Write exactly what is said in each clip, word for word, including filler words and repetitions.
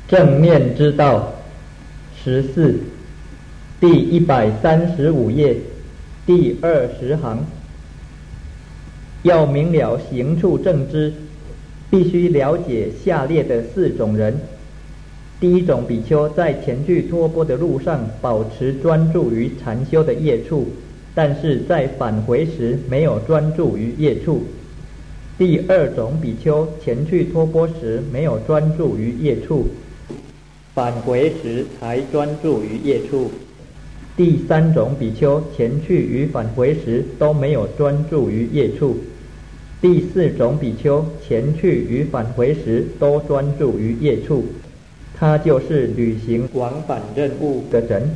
正念之道十四，第一百三十五页，第二十行。要明了行处正知，必须了解下列的四种人。第一种比丘在前去托钵的路上保持专注于禅修的业处，但是在返回时没有专注于业处。第二种比丘前去托钵时没有专注于业处，返回时才专注于业处。第三种比丘前去与返回时都没有专注于业处。第四种比丘前去与返回时都专注于业处，他就是履行往返任务的人。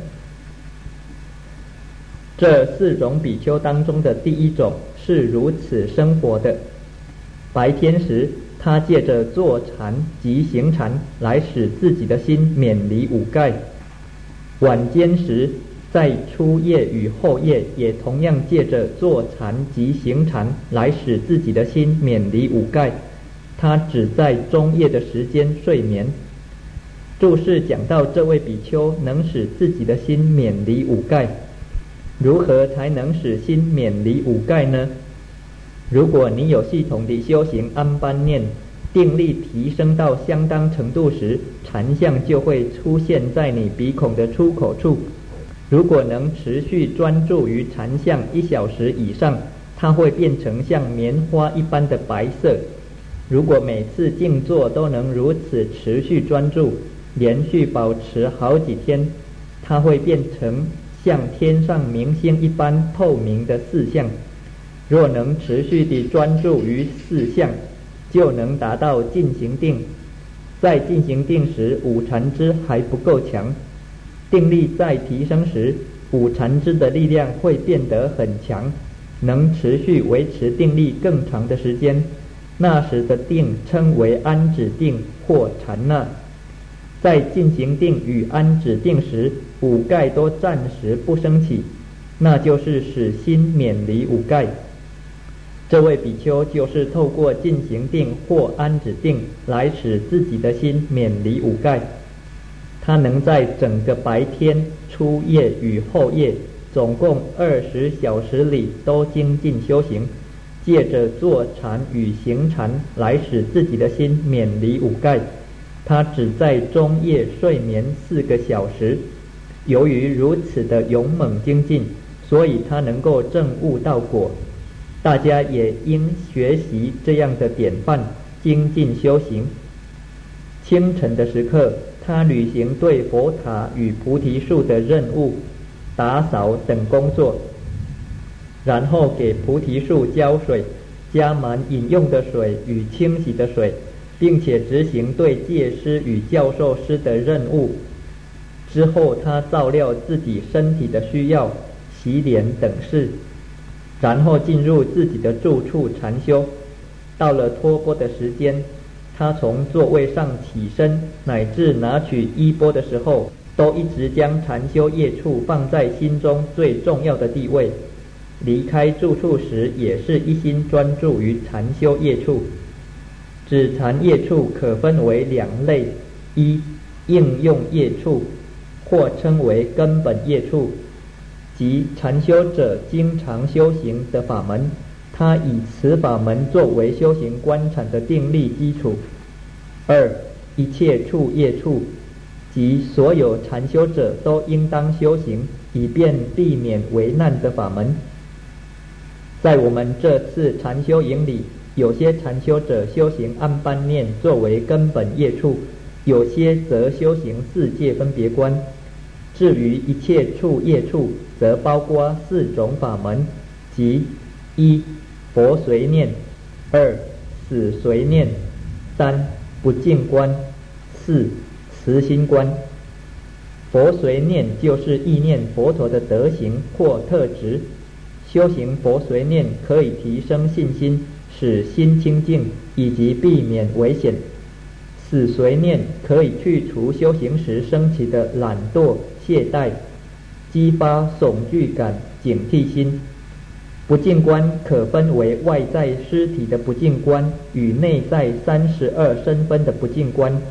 这四种比丘当中的第一种是如此生活的：白天时，他借着坐禅及行禅来使自己的心免离五盖；晚间时，在初夜与后夜也同样借着坐禅及行禅来使自己的心免离五盖，他只在中夜的时间睡眠。注释讲到这位比丘能使自己的心免离五盖，如何才能使心免离五盖呢？如果你有系统地修行安般念，定力提升到相当程度时，禅相就会出现在你鼻孔的出口处。如果能持续专注于禅相一小时以上，它会变成像棉花一般的白色。如果每次静坐都能如此持续专注，连续保持好几天，它会变成像天上明星一般透明的四相。若能持续地专注于四相，就能达到进行定。在进行定时，五禅支还不够强，定力再提升时，五禅支的力量会变得很强，能持续维持定力更长的时间。那时的定称为安止定或禅那。在进行定与安止定时，五盖都暂时不升起，那就是使心免离五盖。这位比丘就是透过进行定或安止定来使自己的心免离五盖。他能在整个白天、初夜与后夜总共二十小时里都精进修行，借着坐禅与行禅来使自己的心免离五盖。他只在中夜睡眠四个小时。由于如此的勇猛精进，所以他能够证悟道果。大家也应学习这样的典范，精进修行。清晨的时刻，他履行对佛塔与菩提树的任务，打扫等工作，然后给菩提树浇水，加满饮用的水与清洗的水，并且执行对戒师与教授师的任务。之后他照料自己身体的需要，洗脸等事，然后进入自己的住处禅修。到了托钵的时间，他从座位上起身，乃至拿取衣钵的时候，都一直将禅修业处放在心中最重要的地位。离开住处时，也是一心专注于禅修业处。止禅业处可分为两类：一、应用业处，或称为根本业处，即禅修者经常修行的法门，他以此法门作为修行观禅的定力基础。二、一切处业处，即所有禅修者都应当修行，以便避免危难的法门。在我们这次禅修营里，有些禅修者修行安般念作为根本业处，有些则修行四界分别观。至于一切处业处，则包括四种法门，即一、佛随念；二、死随念；三、不净观；四、慈心观。佛随念就是意念佛陀的德行或特质。修行佛随念可以提升信心，使心清净，以及避免危险。死随念可以去除修行时升起的懒惰、懈怠，激发悚惧感、警惕心。不净观可分为外在尸体的不净观与内在三十二身分的不净观。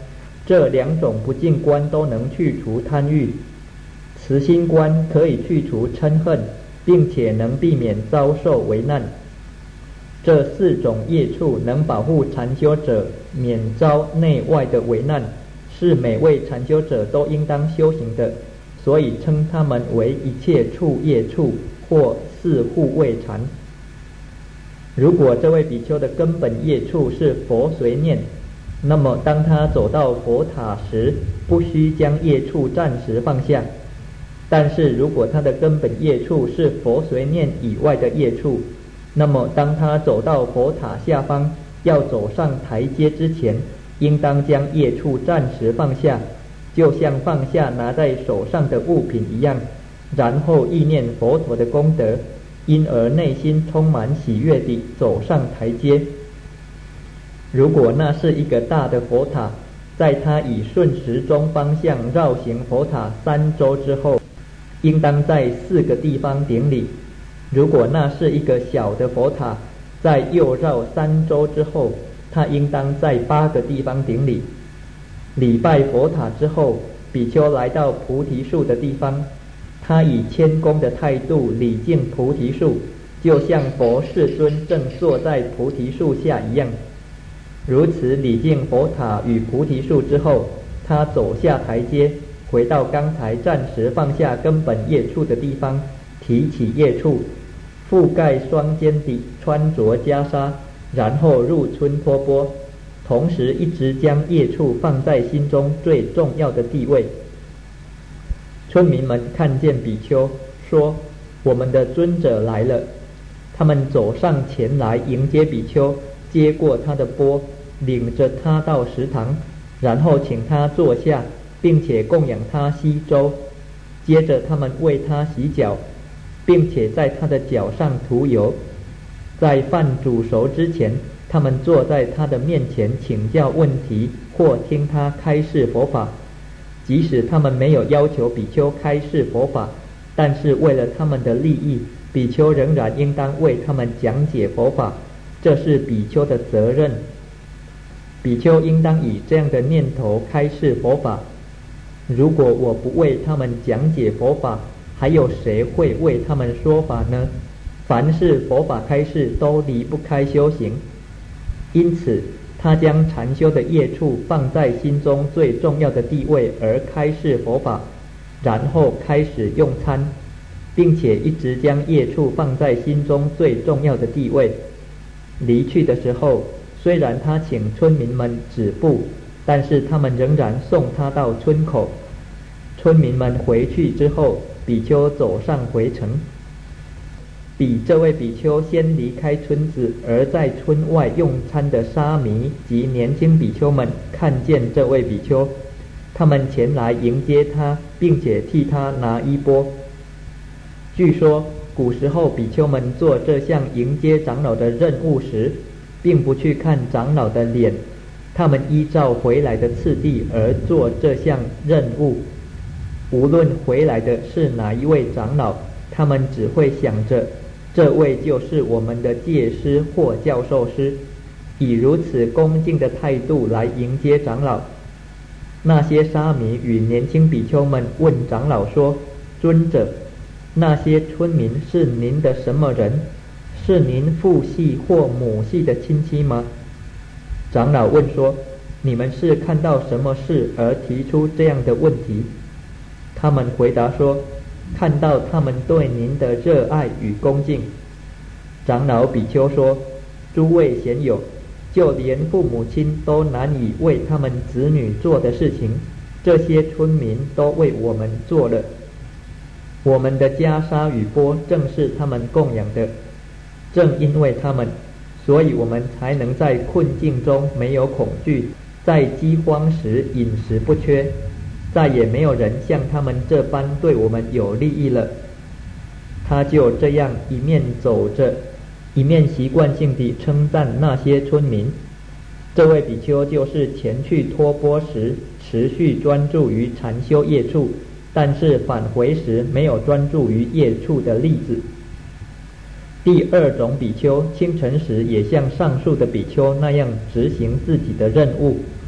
这两种不净观都能去除贪欲，慈心观可以去除嗔恨，并且能避免遭受危难。这四种业处能保护禅修者免遭内外的危难，是每位禅修者都应当修行的，所以称他们为一切处业处或四护卫禅。如果这位比丘的根本业处是佛随念，那么当他走到佛塔时，不需将业处暂时放下。但是如果他的根本业处是佛随念以外的业处，那么当他走到佛塔下方要走上台阶之前，应当将业处暂时放下，就像放下拿在手上的物品一样，然后意念佛陀的功德，因而内心充满喜悦地走上台阶。如果那是一个大的佛塔，在他以顺时钟方向绕行佛塔三周之后，应当在四个地方顶礼。如果那是一个小的佛塔，在又绕三周之后，他应当在八个地方顶礼。礼拜佛塔之后，比丘来到菩提树的地方，他以谦恭的态度礼敬菩提树，就像佛世尊正坐在菩提树下一样。如此礼敬佛塔与菩提树之后，他走下台阶，回到刚才暂时放下根本业处的地方，提起业处，覆盖双肩底，穿着袈裟，然后入春托钵，同时一直将业处放在心中最重要的地位。村民们看见比丘，说：我们的尊者来了。他们走上前来迎接比丘，接过他的钵，领着他到食堂，然后请他坐下，并且供养他稀粥。接着他们为他洗脚，并且在他的脚上涂油。在饭煮熟之前，他们坐在他的面前请教问题或听他开示佛法。即使他们没有要求比丘开示佛法，但是为了他们的利益，比丘仍然应当为他们讲解佛法，这是比丘的责任。比丘应当以这样的念头开示佛法：如果我不为他们讲解佛法，还有谁会为他们说法呢？凡是佛法开示都离不开修行，因此他将禅修的业处放在心中最重要的地位而开示佛法，然后开始用餐，并且一直将业处放在心中最重要的地位。离去的时候，虽然他请村民们止步，但是他们仍然送他到村口。村民们回去之后，比丘走上回程。比这位比丘先离开村子而在村外用餐的沙弥及年轻比丘们看见这位比丘，他们前来迎接他，并且替他拿衣钵。据说古时候比丘们做这项迎接长老的任务时，并不去看长老的脸，他们依照回来的次第而做这项任务。无论回来的是哪一位长老，他们只会想着这位就是我们的戒师或教授师，以如此恭敬的态度来迎接长老。那些沙弥与年轻比丘们问长老说：尊者，那些村民是您的什么人？是您父系或母系的亲戚吗？长老问说：你们是看到什么事而提出这样的问题？他们回答说：看到他们对您的热爱与恭敬。长老比丘说：诸位贤友，就连父母亲都难以为他们子女做的事情，这些村民都为我们做了。我们的袈裟与钵正是他们供养的，正因为他们，所以我们才能在困境中没有恐惧，在饥荒时饮食不缺，再也没有人像他们这般对我们有利益了。他就这样一面走着，一面习惯性地称赞那些村民。这位比丘就是前去托钵时持续专注于禅修业处，但是返回时没有专注于业处的例子。第二种比丘清晨时也像上述的比丘那样执行自己的任务，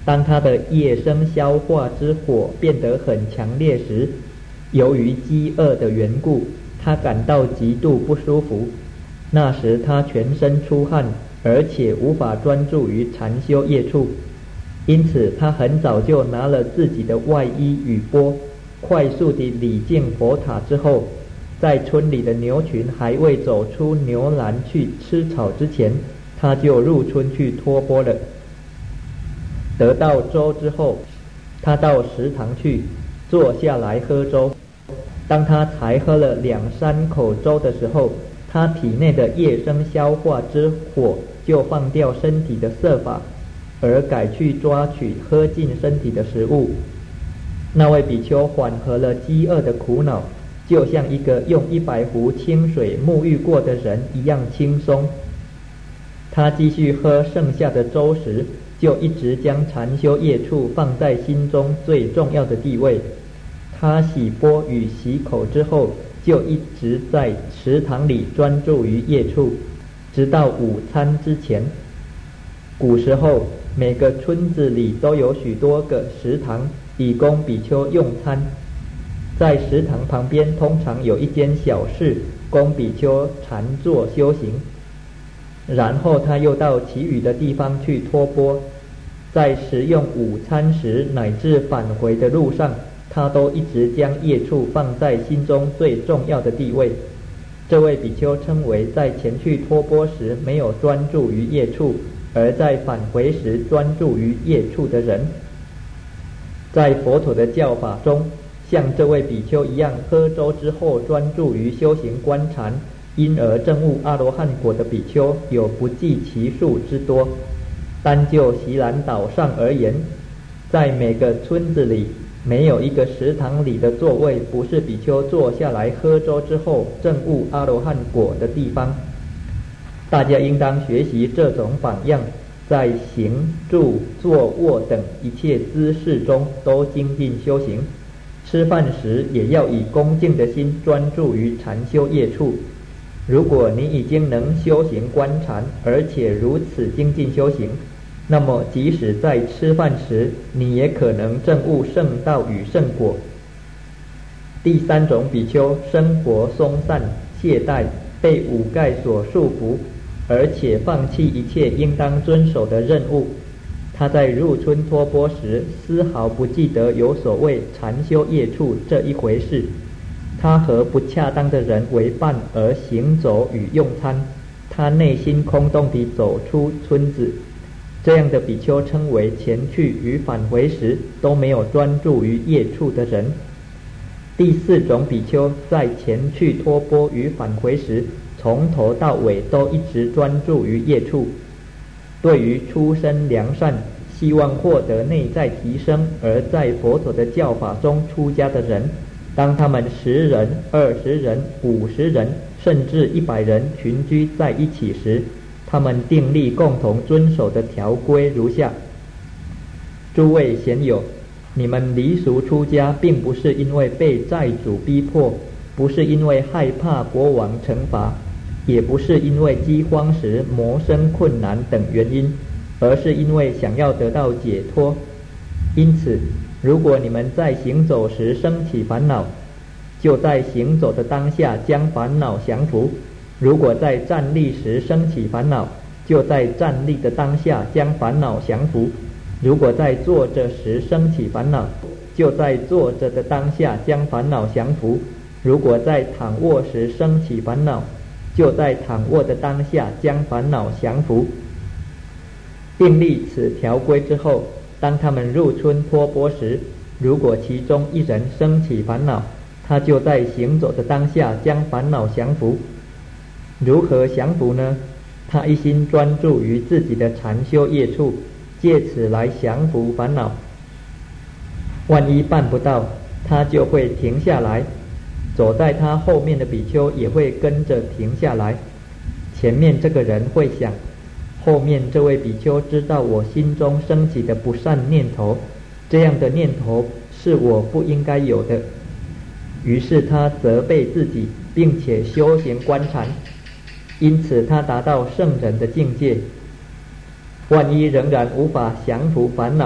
当他的业生消化之火变得很强烈时，由于饥饿的缘故，他感到极度不舒服。那时他全身出汗，而且无法专注于禅修业处，因此他很早就拿了自己的外衣与钵，快速地礼敬佛塔之后，在村里的牛群还未走出牛栏去吃草之前，他就入村去托钵了。得到粥之后，他到食堂去坐下来喝粥。当他才喝了两三口粥的时候，他体内的业生消化之火就放掉身体的色法，而改去抓取喝进身体的食物。那位比丘缓和了饥饿的苦恼，就像一个用一百壶清水沐浴过的人一样轻松。他继续喝剩下的粥时，就一直将禅修业处放在心中最重要的地位。他洗钵与洗口之后，就一直在食堂里专注于业处，直到午餐之前。古时候，每个村子里都有许多个食堂，以供比丘用餐。在食堂旁边通常有一间小室，供比丘禅坐修行。然后他又到其余的地方去托钵。在食用午餐时乃至返回的路上，他都一直将业处放在心中最重要的地位。这位比丘称为在前去托钵时没有专注于业处，而在返回时专注于业处的人。在佛陀的教法中，像这位比丘一样喝粥之后专注于修行观禅，因而证悟阿罗汉果的比丘有不计其数之多。单就锡兰岛上而言，在每个村子里没有一个食堂里的座位不是比丘坐下来喝粥之后证悟阿罗汉果的地方。大家应当学习这种榜样，在行住坐卧等一切姿势中都精进修行。吃饭时也要以恭敬的心专注于禅修业处。如果你已经能修行观禅，而且如此精进修行，那么即使在吃饭时，你也可能证悟圣道与圣果。第三种比丘生活松散懈怠，被五盖所束缚，而且放弃一切应当遵守的任务。他在入村托钵时丝毫不记得有所谓禅修业处这一回事。他和不恰当的人为伴而行走与用餐，他内心空洞地走出村子。这样的比丘称为前去与返回时都没有专注于业处的人。第四种比丘在前去托钵与返回时，从头到尾都一直专注于业处。对于出身良善，希望获得内在提升而在佛陀的教法中出家的人，当他们十人、二十人、五十人，甚至一百人群居在一起时，他们订立共同遵守的条规如下：诸位贤友，你们离俗出家，并不是因为被债主逼迫，不是因为害怕国王惩罚，也不是因为饥荒时谋生困难等原因，而是因为想要得到解脱。因此，如果你们在行走时生起烦恼，就在行走的当下将烦恼降伏；如果在站立时生起烦恼，就在站立的当下将烦恼降伏；如果在坐着时生起烦恼，就在坐着的当下将烦恼降伏；如果在躺卧时生起烦恼，就在躺卧的当下将烦恼降伏。订立此条规之后，当他们入村托钵时，如果其中一人生起烦恼，他就在行走的当下将烦恼降服。如何降服呢？他一心专注于自己的禅修业处，借此来降服烦恼。万一办不到，他就会停下来，走在他后面的比丘也会跟着停下来。前面这个人会想，后面这位比丘知道我心中升起的不善念头，这样的念头是我不应该有的。于是他责备自己，并且修行观禅，因此他达到圣人的境界。万一仍然无法降服烦恼，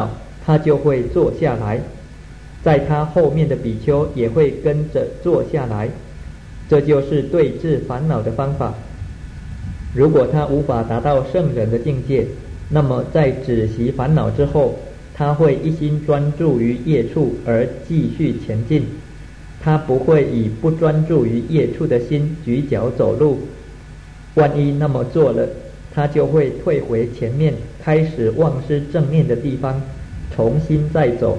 他就会坐下来，在他后面的比丘也会跟着坐下来。这就是对治烦恼的方法。如果他无法达到圣人的境界，那么在止息烦恼之后，他会一心专注于业处而继续前进。他不会以不专注于业处的心举脚走路。万一那么做了，他就会退回前面，开始忘失正念的地方，重新再走。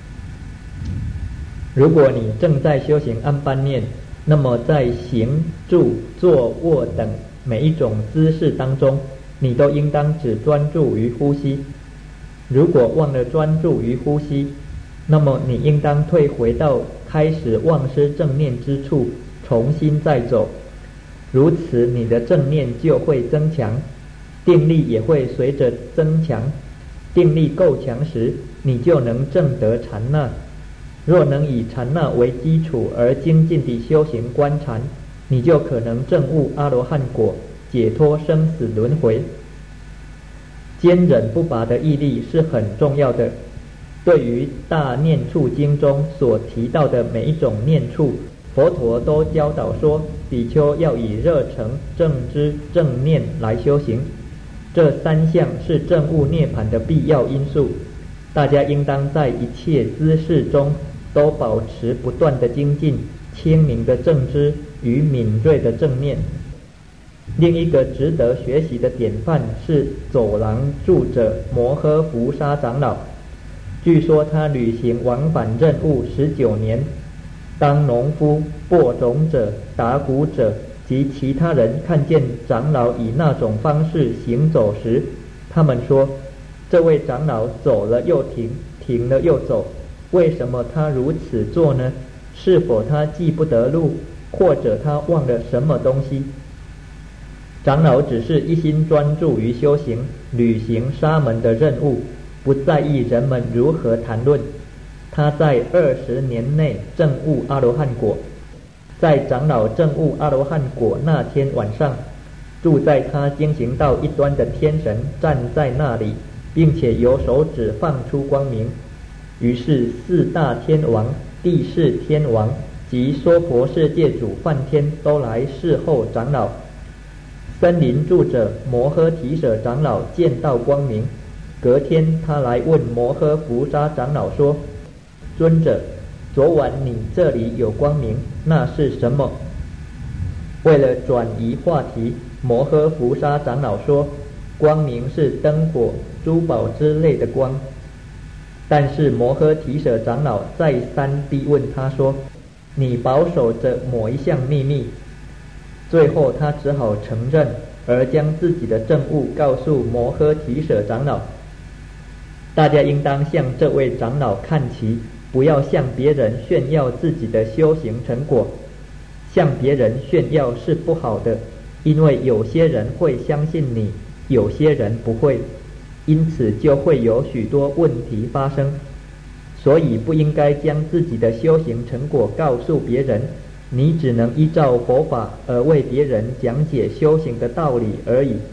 如果你正在修行安般念，那么在行住坐卧等每一种姿势当中，你都应当只专注于呼吸。如果忘了专注于呼吸，那么你应当退回到开始忘失正念之处，重新再走。如此你的正念就会增强，定力也会随着增强。定力够强时，你就能证得禅那。若能以禅那为基础而精进地修行观禅，你就可能证悟阿罗汉果，解脱生死轮回。坚忍不拔的毅力是很重要的。对于大念处经中所提到的每一种念处，佛陀都教导说，比丘要以热诚、正知、正念来修行。这三项是证悟涅槃的必要因素。大家应当在一切姿势中都保持不断的精进、清明的正知与敏锐的正念。另一个值得学习的典范是走廊住者摩诃浮沙长老。据说他履行往返任务十九年。当农夫、播种者、打谷者及其他人看见长老以那种方式行走时，他们说，这位长老走了又停，停了又走，为什么他如此做呢？是否他记不得路，或者他忘了什么东西？长老只是一心专注于修行，履行沙门的任务，不在意人们如何谈论。他在二十年内证悟阿罗汉果。在长老证悟阿罗汉果那天晚上，住在他经行道一端的天神站在那里，并且由手指放出光明。于是四大天王、地释天王及娑婆世界主梵天都来侍候长老。森林住者摩诃提舍长老见到光明，隔天他来问摩诃浮沙长老说，尊者，昨晚你这里有光明，那是什么？为了转移话题，摩诃浮沙长老说，光明是灯火、珠宝之类的光。但是摩诃提舍长老再三逼问他说，你保守着某一项秘密。最后他只好承认，而将自己的证悟告诉摩诃提舍长老。大家应当向这位长老看齐，不要向别人炫耀自己的修行成果。向别人炫耀是不好的，因为有些人会相信你，有些人不会，因此就会有许多问题发生。所以不应该将自己的修行成果告诉别人，你只能依照佛法而为别人讲解修行的道理而已。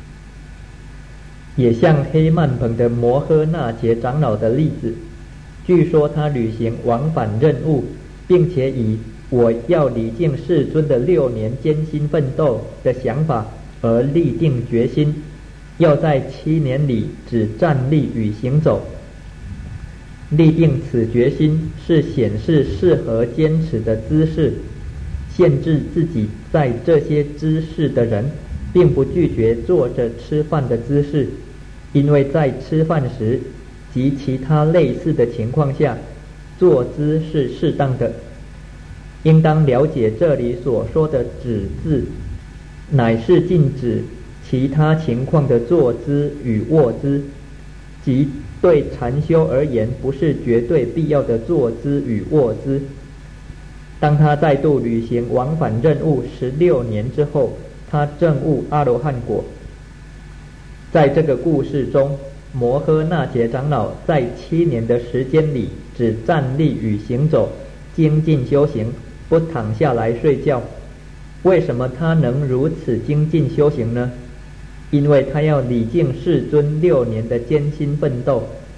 也像黑曼棚的摩诃那杰长老的例子，据说他履行往返任务，并且以我要礼敬世尊的六年艰辛奋斗的想法而立定决心，要在七年里只站立与行走。立定此决心是显示适合坚持的姿势。限制自己在这些姿势的人，并不拒绝坐着吃饭的姿势，因为在吃饭时及其他类似的情况下，坐姿是适当的。应当了解这里所说的止字，乃是禁止其他情况的坐姿与卧姿，即对禅修而言不是绝对必要的坐姿与卧姿。当他再度履行往返任务十六年之后，他证悟阿罗汉果。在这个故事中，摩诃那杰长老在七年的时间里只站立与行走，精进修行，不躺下来睡觉。为什么他能如此精进修行呢？因为他要礼敬世尊六年的艰辛奋斗。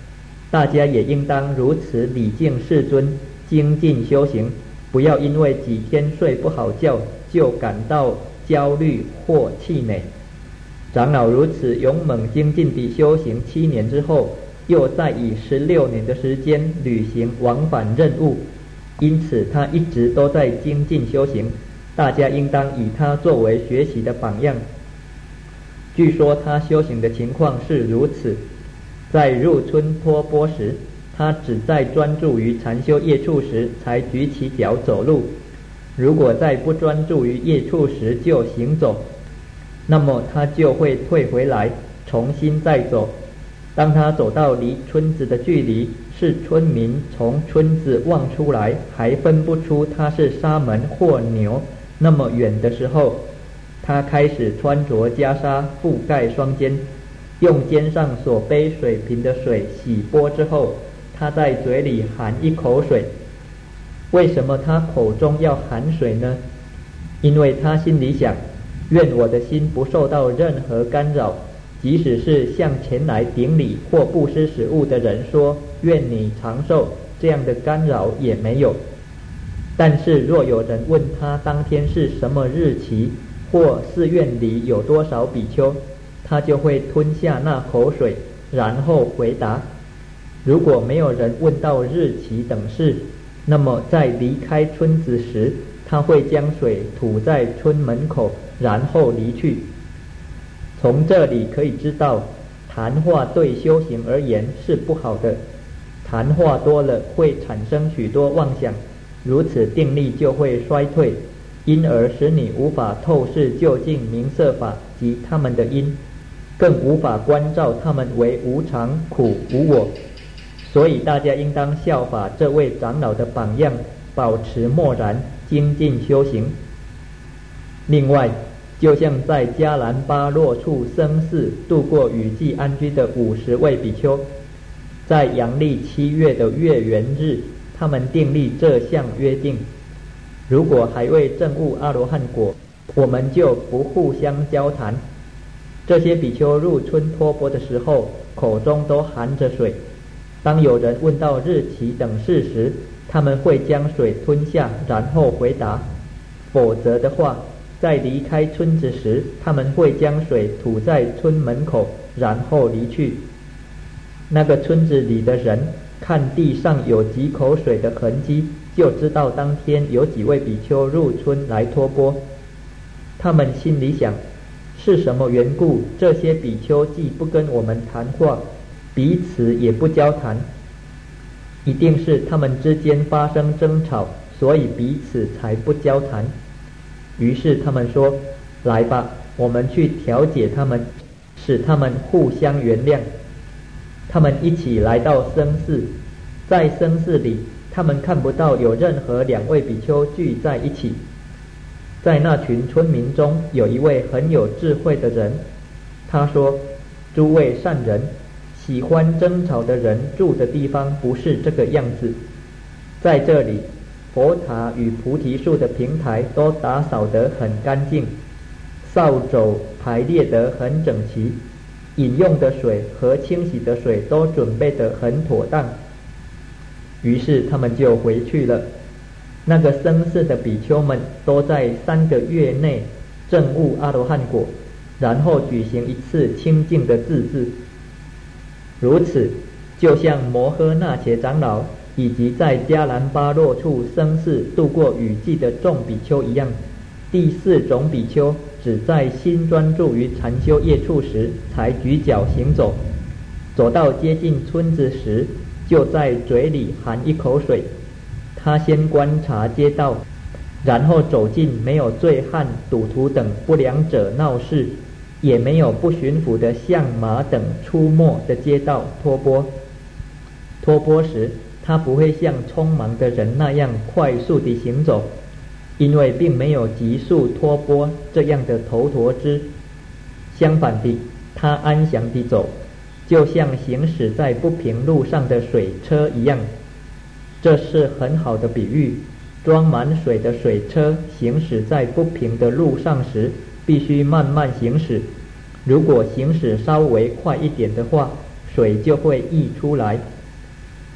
大家也应当如此礼敬世尊，精进修行，不要因为几天睡不好觉就感到焦虑或气馁。长老如此勇猛精进地修行七年之后，又再以十六年的时间履行往返任务，因此他一直都在精进修行，大家应当以他作为学习的榜样。据说他修行的情况是如此：在入春托钵时，他只在专注于禅修业处时才举起脚走路，如果在不专注于业处时就行走，那么他就会退回来重新再走。当他走到离村子的距离是村民从村子望出来还分不出他是沙门或牛那么远的时候，他开始穿着袈裟覆盖双肩，用肩上所背水瓶的水洗钵之后，他在嘴里含一口水。为什么他口中要含水呢？因为他心里想，愿我的心不受到任何干扰，即使是向前来顶礼或布施食物的人说愿你长寿，这样的干扰也没有。但是若有人问他当天是什么日期，或寺院里有多少比丘，他就会吞下那口水，然后回答。如果没有人问到日期等事，那么在离开村子时，他会将水吐在村门口，然后离去。从这里可以知道，谈话对修行而言是不好的，谈话多了会产生许多妄想，如此定力就会衰退，因而使你无法透视究竟明色法及他们的因，更无法关照他们为无常、苦、无我。所以大家应当效法这位长老的榜样，保持默然，精进修行。另外，就像在迦兰巴洛处僧寺度过雨季安居的五十位比丘，在阳历七月的月圆日，他们订立这项约定：如果还未证悟阿罗汉果，我们就不互相交谈。这些比丘入春托钵的时候，口中都含着水。当有人问到日期等事时，他们会将水吞下，然后回答；否则的话，在离开村子时，他们会将水吐在村门口，然后离去。那个村子里的人看地上有几口水的痕迹，就知道当天有几位比丘入村来托钵。他们心里想，是什么缘故这些比丘既不跟我们谈话，彼此也不交谈？一定是他们之间发生争吵，所以彼此才不交谈。于是他们说，来吧，我们去调解他们，使他们互相原谅。他们一起来到僧寺，在僧寺里，他们看不到有任何两位比丘聚在一起。在那群村民中，有一位很有智慧的人，他说，诸位善人，喜欢争吵的人住的地方不是这个样子。在这里，佛塔与菩提树的平台都打扫得很干净，扫帚排列得很整齐，饮用的水和清洗的水都准备得很妥当。于是他们就回去了。那个僧寺的比丘们都在三个月内证悟阿罗汉果，然后举行一次清净的自治。如此，就像摩诃那伽长老以及在迦兰巴洛处僧寺度过雨季的众比丘一样，第四种比丘只在心专注于禅修业处时才举脚行走，走到接近村子时，就在嘴里含一口水。他先观察街道，然后走进没有醉汉、赌徒等不良者闹事，也没有不驯服的象马等出没的街道托钵。托钵时，他不会像匆忙的人那样快速地行走，因为并没有急速托钵这样的头陀之。相反地，他安详地走，就像行驶在不平路上的水车一样。这是很好的比喻，装满水的水车行驶在不平的路上时，必须慢慢行驶。如果行驶稍微快一点的话，水就会溢出来。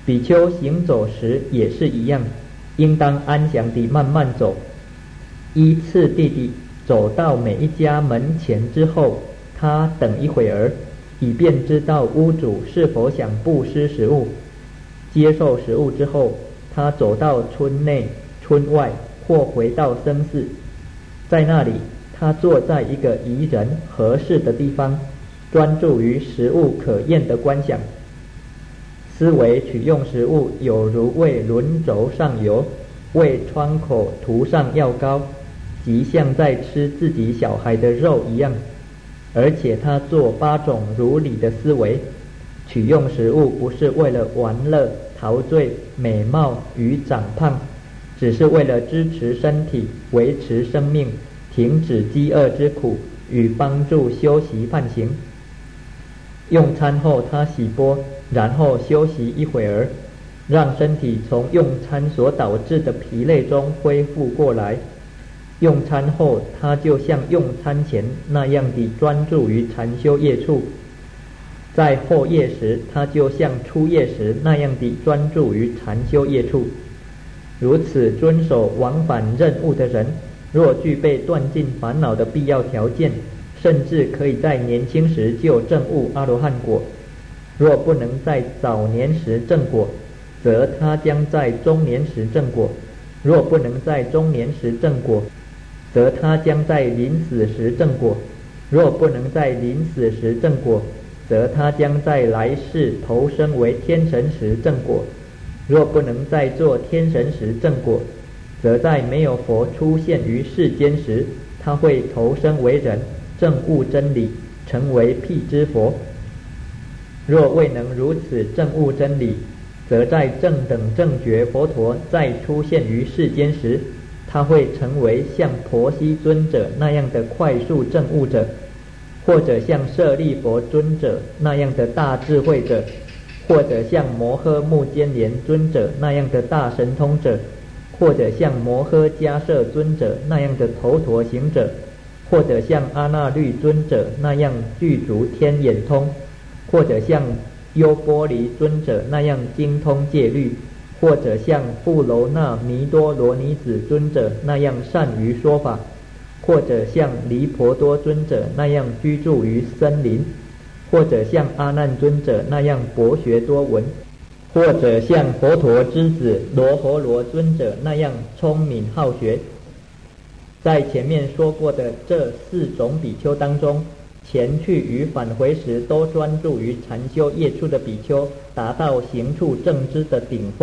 比丘行走时也是一样，应当安详地慢慢走，依次第地走到每一家门前之后，他等一会儿，以便知道屋主是否想布施食物。接受食物之后，他走到村内、村外或回到僧寺，在那里他坐在一个宜人合适的地方，专注于食物可厌的观想，思维取用食物有如为轮轴上油，为窗口涂上药膏，即像在吃自己小孩的肉一样。而且他做八种如理的思维，取用食物不是为了玩乐、陶醉、美貌与长胖，只是为了支持身体、维持生命、停止饥饿之苦与帮助修习梵行。用餐后他洗钵，然后休息一会儿，让身体从用餐所导致的疲累中恢复过来。用餐后他就像用餐前那样地专注于禅修业处，在后夜时他就像初夜时那样地专注于禅修业处。如此遵守往返任务的人，若具备断尽烦恼的必要条件，甚至可以在年轻时就证悟阿罗汉果。若不能在早年时证果，则他将在中年时证果；若不能在中年时证果，则他将在临死时证果；若不能在临死时证果，则他将在来世投生为天神时证果；若不能在做天神时证果，则在没有佛出现于世间时，他会投生为人，证悟真理，成为辟支佛。若未能如此证悟真理，则在正等正觉佛陀再出现于世间时，他会成为像婆悉尊者那样的快速证悟者，或者像舍利佛尊者那样的大智慧者，或者像摩诃目犍连尊者那样的大神通者，或者像摩诃迦摄尊者那样的头陀行者，或者像阿那律尊者那样具足天眼通，或者像优波离尊者那样精通戒律，或者像富楼那弥多罗尼子尊者那样善于说法，或者像离婆多尊者那样居住于森林，或者像阿难尊者那样博学多闻，或者像佛陀之子罗睺罗尊者那样聪明好学。在前面说过的这四种比丘当中，前去与返回时都专注于禅修业处的比丘，达到行处正知的顶峰。